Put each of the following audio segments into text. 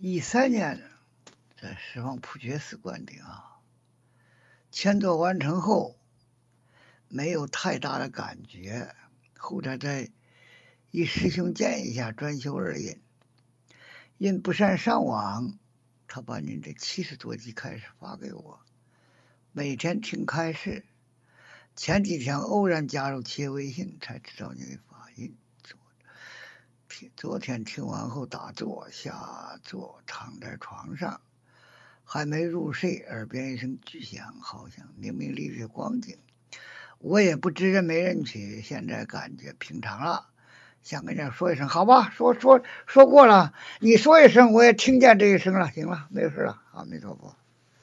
13年，在十方普觉寺灌顶前座完成后，没有太大的感觉。后来在一师兄建议下专修二印，因不善上网，他把您这70多集开始发给我，每天听开示。前几天偶然加入企业微信，才知道你的法印。昨天听完后打坐下坐，躺在床上，还没入睡，耳边一声巨响，好像明明丽的光景。我也不知人没人去，现在感觉平常了，想跟人说一声，好吧，说过了，你说一声，我也听见这一声了，行了，没事了，阿弥陀佛。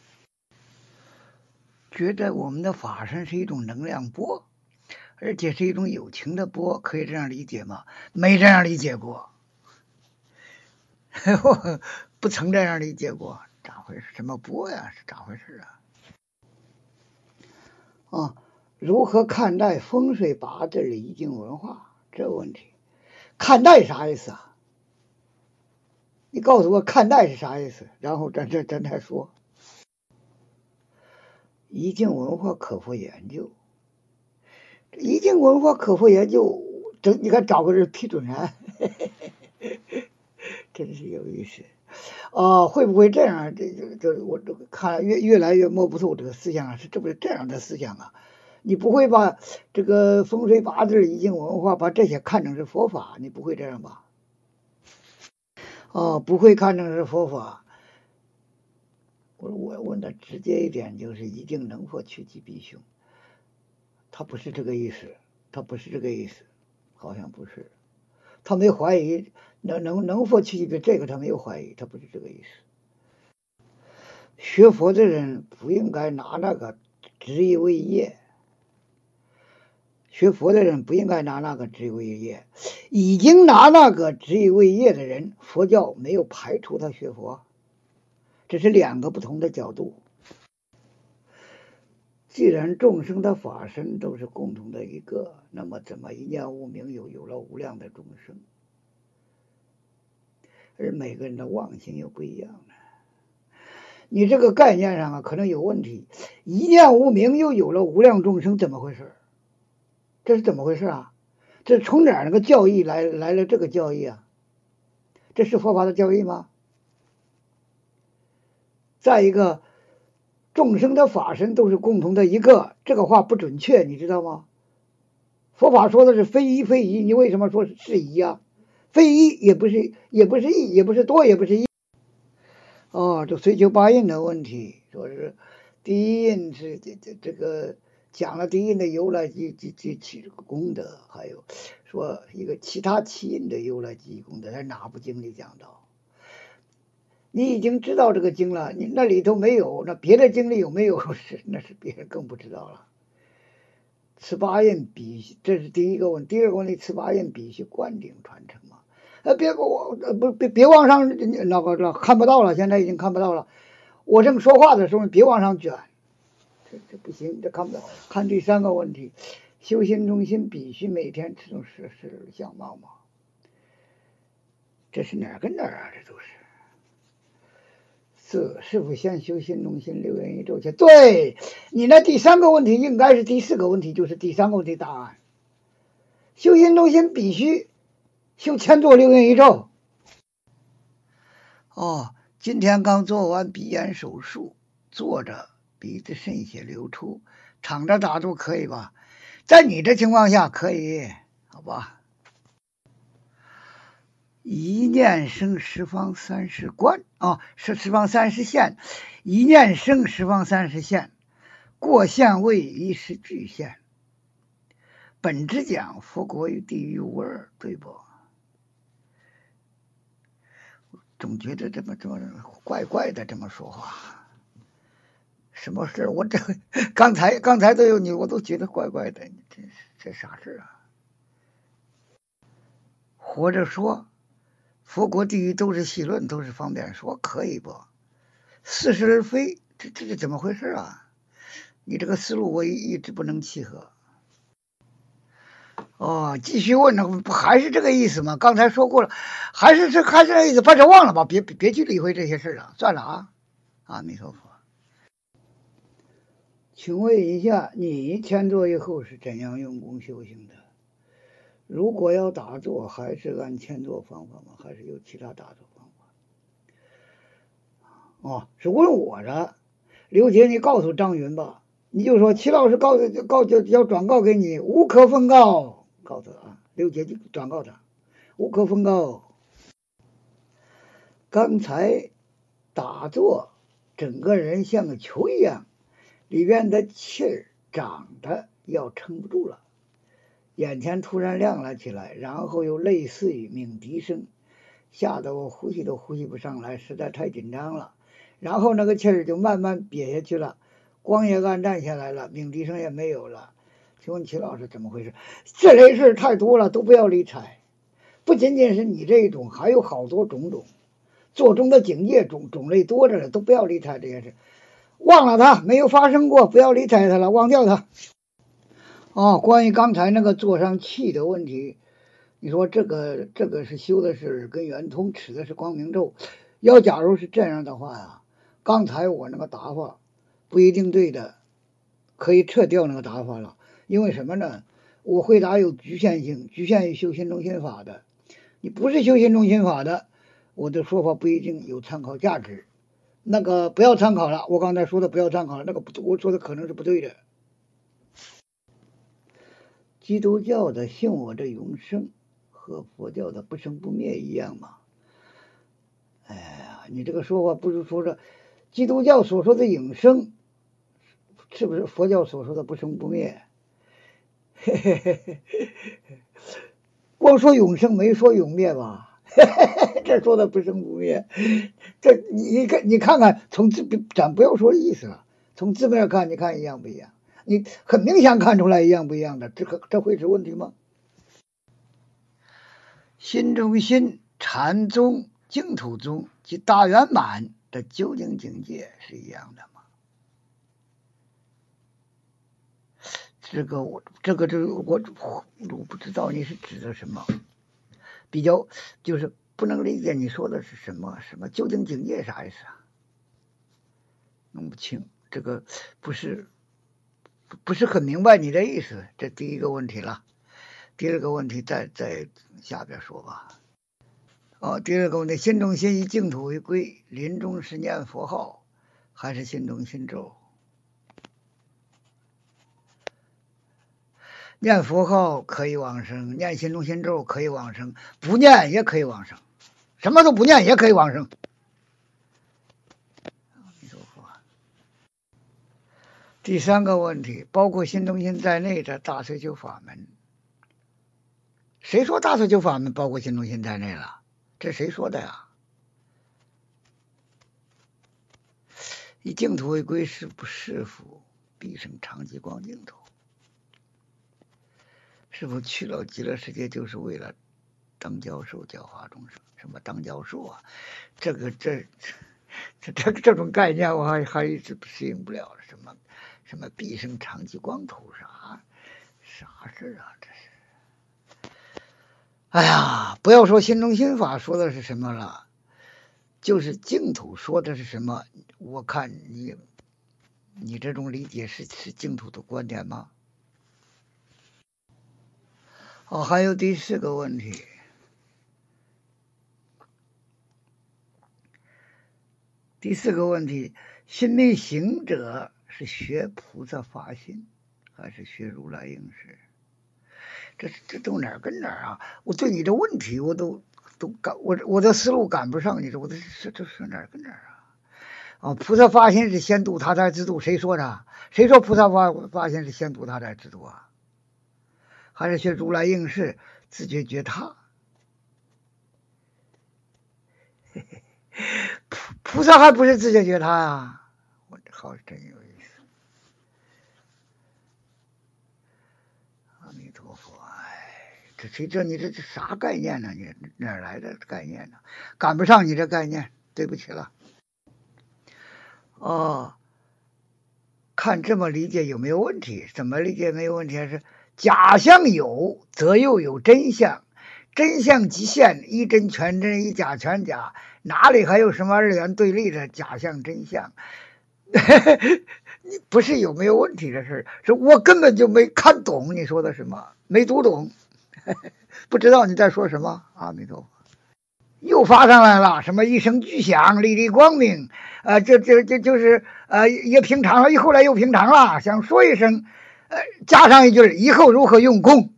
觉得我们的法身是一种能量波，而且是一种有情的波，可以这样理解吗？没这样理解过，我不曾这样理解过，咋回事？什么波呀？是咋回事啊？如何看待风水八字礼敬文化这个问题？看待啥意思啊？你告诉我看待是啥意思，然后咱再说。仪敬文化可否研究？仪敬文化可否研究？你看找个人批准人，真是有意思。会不会这样？我这个看越来越摸不透这个思想是这不是这样的思想啊？你不会把这个风水八字仪敬文化把这些看成是佛法？你不会这样吧？不会看成是佛法。我问的直接一点，就是仪敬能否趋吉避凶？他不是这个意思，他不是这个意思，好像不是。他没怀疑能否趋吉避，这个他没有怀疑，他不是这个意思。学佛的人不应该拿那个执意为业，学佛的人不应该拿那个执意为业。已经拿那个执意为业的人，佛教没有排除他学佛，这是两个不同的角度。既然众生的法身都是共同的一个，那么怎么一念无明有了无量的众生？而每个人的妄心又不一样呢？你这个概念上可能有问题。一念无明又有了无量众生，怎么回事？这是怎么回事啊？这从哪儿那个教义来了这个教义啊？这是佛法的教义吗？再一个，众生的法身都是共同的一个，这个话不准确，你知道吗？佛法说的是非一非一，你为什么说是一啊？非一也不是一，也不是多，也不是一。这随求八印的问题，说是第一印是这个讲了第一印的由来及其功德，还有说一个其他七印的由来及功德，在哪部经里讲到？你已经知道这个经了，你那里头没有，那别的经里有没有？那是别人更不知道了。持八印必须，这是第一个问题。第二个问题，持八印必须灌顶传承嘛。别往上那个看不到了，现在已经看不到了。我正说话的时候，别往上卷，这不行，这看不到。看第三个问题，修心中心必须每天持中是相貌嘛。这是哪儿跟哪儿啊？这都是。师傅先修心中心，六元一周去。对，你那第三个问题应该是第四个问题，就是第三个问题答案。修心中心必须修前座六元一周。今天刚做完鼻炎手术，坐着鼻子渗血流出，躺着打坐可以吧？在你这情况下可以，好吧？一念生十方30观是十方30现，一念生十方30现，过现位一时俱现。本质讲佛国与地狱无二，对不？总觉得这么怪怪的这么说话，什么事？我这刚才都有你，我都觉得怪怪的，这啥事啊？活着说佛国地狱都是戏论，都是方便说，可以不？似是而非，这是怎么回事啊？你这个思路我一直不能契合。 哦，继续问呢，不还是这个意思吗？刚才说过了，还是这个意思，把这忘了吧，别去理会这些事了，算了啊。阿弥陀佛。请问一下，你前座以后是怎样用功修行的？如果要打坐，还是按前座方法吗？还是有其他打坐方法？哦，是问我的。刘杰，你告诉张云吧，你就说齐老师要转告给你，无可奉告，告诉他啊。刘杰就转告他，无可奉告。刚才打坐，整个人像个球一样，里边的气儿长得要撑不住了，眼前突然亮了起来，然后又类似于鸣笛声，吓得我呼吸都呼吸不上来，实在太紧张了。然后那个气儿就慢慢憋下去了，光也暗淡下来了，鸣笛声也没有了。请问齐老师怎么回事？这类事太多了，都不要理睬。不仅仅是你这一种，还有好多种种。做中的境界种类多着了，都不要理睬这些事，忘了它，没有发生过，不要理睬它了，忘掉它。哦，关于刚才那个坐上气的问题，你说这个是修的是跟圆通，持的是光明咒。要假如是这样的话呀，刚才我那个答法不一定对的，可以撤掉那个答法了。因为什么呢？我回答有局限性，局限于修心中心法的。你不是修心中心法的，我的说法不一定有参考价值。那个不要参考了，我刚才说的不要参考了，那个我说的可能是不对的。基督教的信我的永生和佛教的不生不灭一样吗？哎呀，你这个说法不是说着基督教所说的永生，是不是佛教所说的不生不灭？嘿嘿嘿嘿，光说永生没说永灭吧？这说的不生不灭，这你看看，咱不要说意思了，从字面看，你看一样不一样？你很明显看出来一样不一样的，这会是问题吗？心中心、禅宗、净土宗及大圆满的究竟境界是一样的吗？我不知道你是指的什么，比较就是不能理解你说的是什么究竟境界啥意思啊？弄不清，这个不是很明白你的意思，这第一个问题了。第二个问题在下边说吧。哦，第二个问题，心中心以净土为归，临终是念佛号还是心中心咒？念佛号可以往生，念心中心咒可以往生，不念也可以往生，什么都不念也可以往生。第三个问题，包括心中心在内的大随修法门，谁说大随修法门包括心中心在内了？这谁说的呀？以净土为归，是不是否毕生长期光净土？是否去了极乐世界就是为了当教授教化众生？什么当教授啊？这种概念我还一直适应不了。什么毕生长期光土啥事啊？这是。哎呀，不要说心中心法说的是什么了，就是净土说的是什么？我看你这种理解是净土的观点吗？哦，还有第四个问题。第四个问题，心命行者是学菩萨发心，还是学如来应识？这都哪儿跟哪儿啊？我对你的问题我都我的思路赶不上你，这是哪儿跟哪儿啊？哦，菩萨发心是先度他才自度，谁说的？谁说菩萨发心是先度他才自度啊？还是学如来应识，自觉觉他？菩萨还不是自觉觉他啊？我这好真有意思。阿弥陀佛，你这啥概念呢？你哪来的概念呢？赶不上你这概念，对不起了。哦，看这么理解有没有问题？怎么理解没有问题？还是假象有，则又有真相，真相即现，一真全真，一假全假，哪里还有什么二元对立的假象真相？你不是有没有问题的事，是我根本就没看懂你说的什么，没读懂，不知道你在说什么。阿弥陀佛。又发上来了，什么一声巨响，粒粒光明，这就是也平常了，后来又平常了，想说一声，加上一句以后如何用功，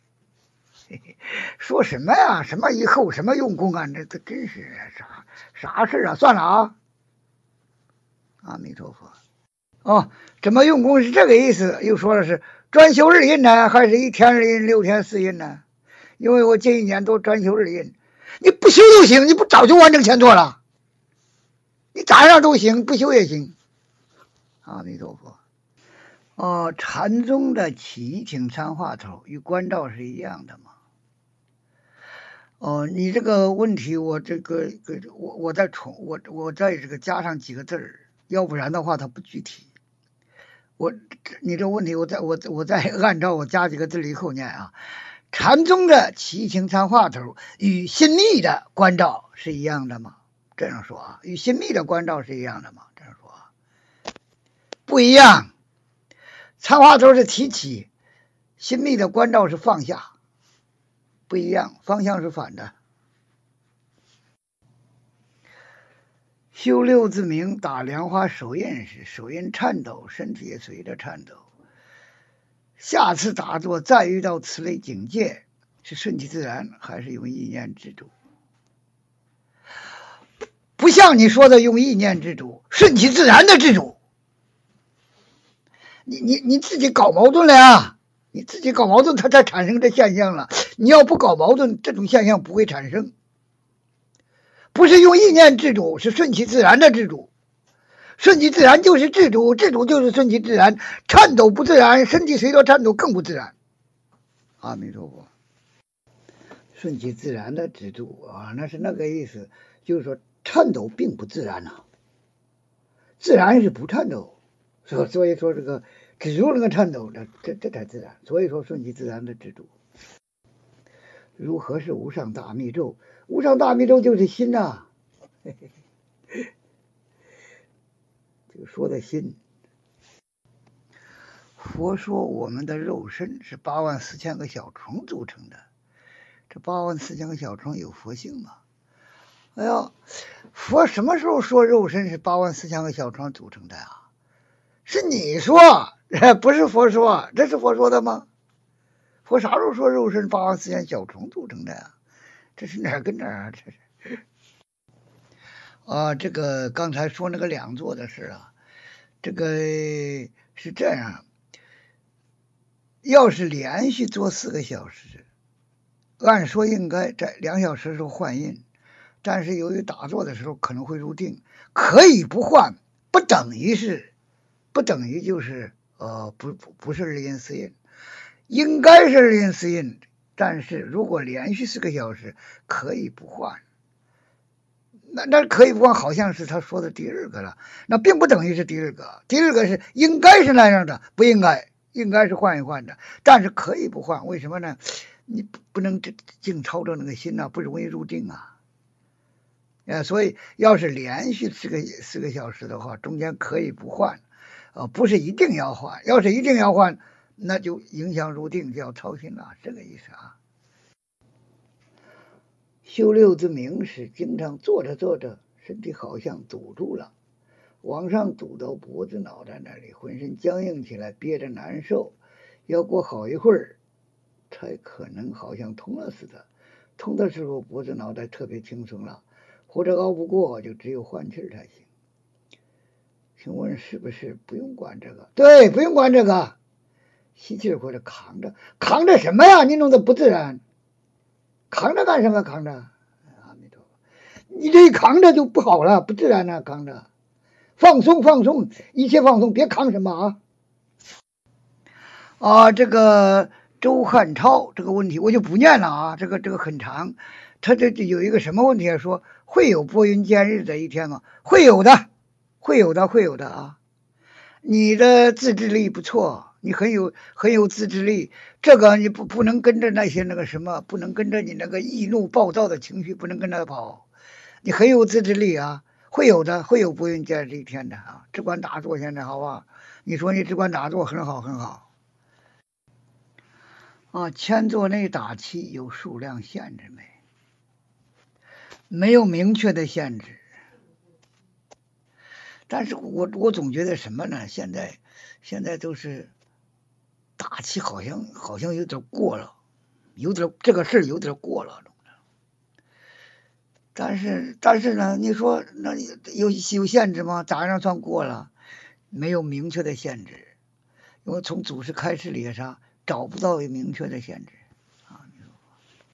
说什么呀？什么以后什么用功啊？这真是啥事啊？算了啊，阿弥陀佛。哦，怎么用功是这个意思？又说的是专修日印呢，还是1天日印、6天4印呢？因为我近1年都专修日印。你不修都行，你不早就完成前作了？你咋样都行，不修也行。阿弥陀佛。哦，禅宗的起请参话头与观照是一样的吗？哦，你这个问题我这个我再再这个加上几个字儿，要不然的话它不具体。你这问题我再按照我加几个字以后念啊。禅宗的起请参话头与心密的观照是一样的吗？这样说啊，与心密的观照是一样的吗？这样说啊，不一样。参话头是提起，心密的观照是放下，不一样，方向是反的。修六字明打莲花手印时，手印颤抖，身体也随着颤抖。下次打坐再遇到此类境界，是顺其自然还是用意念制住？不像你说的用意念制住，顺其自然的制住。你自己搞矛盾了呀！你自己搞矛盾，它才产生这现象了。你要不搞矛盾，这种现象不会产生。不是用意念制住，是顺其自然的制住。顺其自然就是制住，制住就是顺其自然。颤抖不自然，身体随着颤抖更不自然。阿弥陀佛。顺其自然的制住啊，那是那个意思，就是说颤抖并不自然呐、自然是不颤抖，所以说这个止住那个颤抖，这才自然。所以说顺其自然的制住。如何是无上大密咒？无上大密咒就是心呐、就说的心。佛说我们的肉身是84000个小虫组成的，这84000个小虫有佛性吗？哎呀，佛什么时候说肉身是84000个小虫组成的呀？是你说，不是佛说，这是佛说的吗？佛啥时候说肉身84000小虫组成的呀？这是哪儿跟哪儿啊？这是啊，这个刚才说那个两座的事啊，这个是这样，要是连续做4个小时，按说应该在2小时的时候换印，但是由于打坐的时候可能会入定，可以不换，不等于就是不是日印四印，应该是日印四印，但是如果连续4个小时可以不换。那可以不换，好像是他说的第2个了，那并不等于是第2个，第2个是应该是那样的，不应该，应该是换一换的，但是可以不换，为什么呢？你不能净操着那个心啊，不容易入定啊。所以要是连续4个小时的话，中间可以不换，不是一定要换，要是一定要换，那就影响入定，就要操心了，这个意思啊。修六字明时，经常坐着坐着，身体好像堵住了，往上堵到脖子脑袋那里，浑身僵硬起来，憋着难受，要过好一会儿才可能好像通了似的。通的时候脖子脑袋特别轻松了，或者熬不过就只有换气才行。请问是不是不用管这个？对，不用管这个，吸气或者扛着，扛着什么呀？你弄得不自然，扛着干什么？扛着，阿弥陀佛，你这一扛着就不好了，不自然了，扛着，放松放松，一切放松，别扛什么啊！这个周汉超这个问题我就不念了啊，这个很长，他这有一个什么问题啊？说会有拨云见日的一天吗？会有的，会有的啊！你的自制力不错， 你很有自制力，这个你不能跟着那些那个什么，不能跟着你那个易怒暴躁的情绪，不能跟着跑。你很有自制力啊，会有的，会有不愿见这一天的啊。只管打坐，现在好吧？你说你只管打坐，很好很好啊。千座内打气有数量限制没？没有明确的限制。但是我总觉得什么呢？现在都是打气，好像有点过了，这个事有点过了。但是呢，你说那有限制吗？咋样算过了？没有明确的限制，因为从祖师开示里上找不到明确的限制。